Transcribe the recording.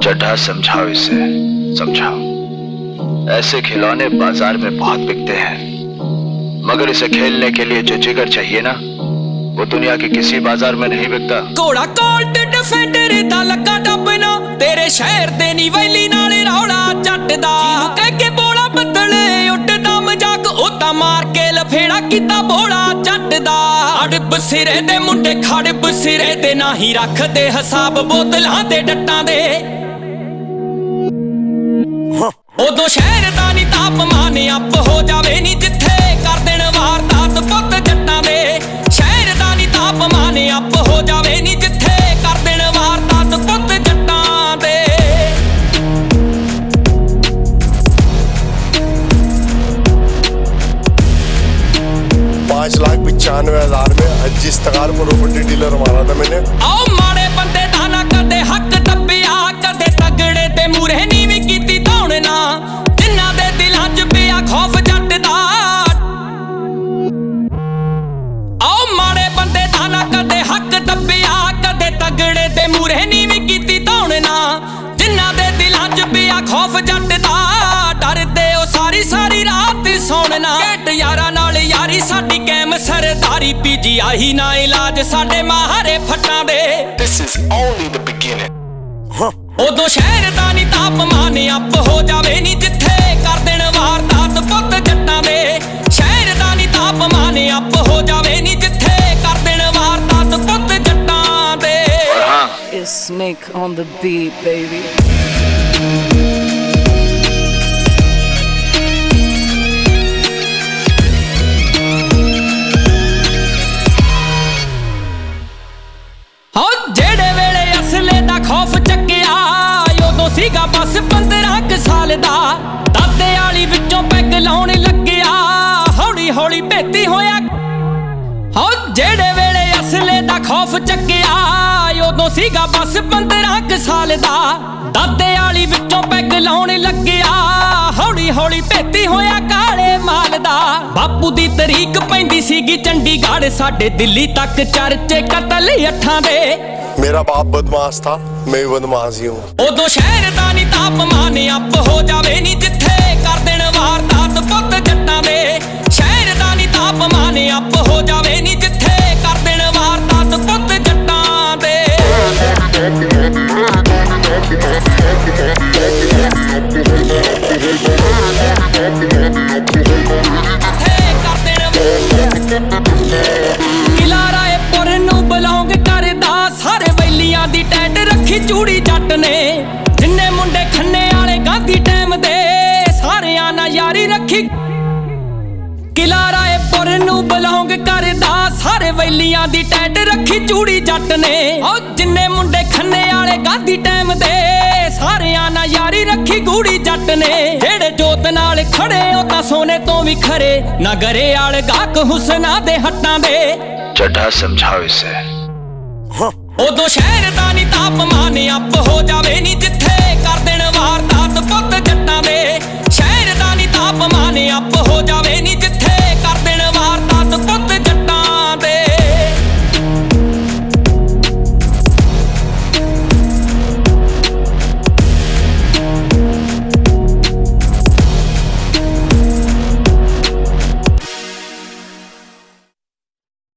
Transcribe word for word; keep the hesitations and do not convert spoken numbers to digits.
चड्ढा समझाओ इसे, समझाओ। ऐसे खिलौने बाजार में बहुत बिकते हैं, मगर इसे खेलने के लिए जो जिगर चाहिए ना, वो दुनिया के किसी बाजार में नहीं बिकता। घोड़ा कोल्ट डिफेंडर दा लगा डबना, तेरे शहर दे नी वैली नाले रौला जट दा। जीनू कह के बोला बदले उड्डदा मजाक, ओदा मार के लफेड़ा कीता बोला जट दा। अड़ब सिरे दे मुंडे खड़ब सिरे दे, नाही रखदे हिसाब बोतलां दे डट्टां दे। उदों शहर दा नी तापमान अप हो जावे नी, जिथे कर देण वारदात पुत जट्टां दे। शहर दा नी तापमान अप हो जावे नी, जिथे कर देण वारदात पुत जट्टां दे। पांच लाख पचानवे हजार में जिस तकार प्रॉपर्टी डीलर मारा था मैंने। आओ माड़े बंदे दा ना कदे हक दबिया, कदे तगड़े ते मूरे नीवी कीती दौड़ना, जिन्हां दे दिलां च पिया खौफ जट दा। आओ माड़े बंदे दा ना कदे हक दबिया, कदे तगड़े ते मूरे नीवी कीती दौड़ना, जिन्हां दे दिलां च पिया खौफ जट दा। डरदे ओ सारी सारी रात सौणना, गेट यारां नाल यारी साडी कैम सरदारी, पीजी आही ना इलाज साडे माहरे फट्टां दे। This is only the beginning. उदों शहर दा नी तापमान अप हो जावे नी, जिथे कर देण वारदात पुत जट्टां दे। शहर दा नी तापमान अप हो जावे नी, जिथे कर देण वारदात पुत जट्टां दे। It's Snake on the beat, baby. जेड़े वेले असले दा खौफ चक्किया, उदों सीगा बस पंद्रह क साल दा। दादे आली विचों पैग लाउण लग्गिया, हौली हौली भेती होया। हो जेड़े वेले असले दा खौफ चक्किया, उदों सीगा बस पंद्रह क साल दा। दादे आली विचों पैग लाउण लग्गिया, हौली हौली भेती होया काले माल दा। बापू दी तरीक पैंदी सीगी चंडीगढ़, साडे दिल्ली तक चर्चे कतल अठां दे। मेरा बाप बदमाश था, मैं भी बदमाश ही हूँ। उदों शहर दा नी तापमान अप हो जावे नी, जिथे कर देण वारदात पुत जट्टां दे। शहर दा नी तापमान अप हो जावे नी, जिथे कर देण वारदात पुत जट्टां दे। किला रायपुर नूं बिलोंग करदा, सारे वैलियां दी टैट रखी चूड़ी जट ने। जिन्ने मुंडे खन्ने आले गांधी टैम दे, सारियां ना यारी रखी। किला रायपुर नूं बिलोंग करदा, सारे वैलियां दी टैट रखी चूड़ी जट ने। ओ जिन्ने मुंडे खन्ने आले गांधी टैम दे, सारियां ना यारी रखी गूड़ी जट ने। जेड़े जोत नाल खड़े ओ तां सोने तो भी खरे, ना गरे आल गाक हुसना दे हट्टां दे। चड्ढा समझाओ इसे। उदों शहर दा नी तापमान अप हो जावे नी, जिथे कर देण वारदात पुत जट्टां दे। शहर दा नी तापमान अप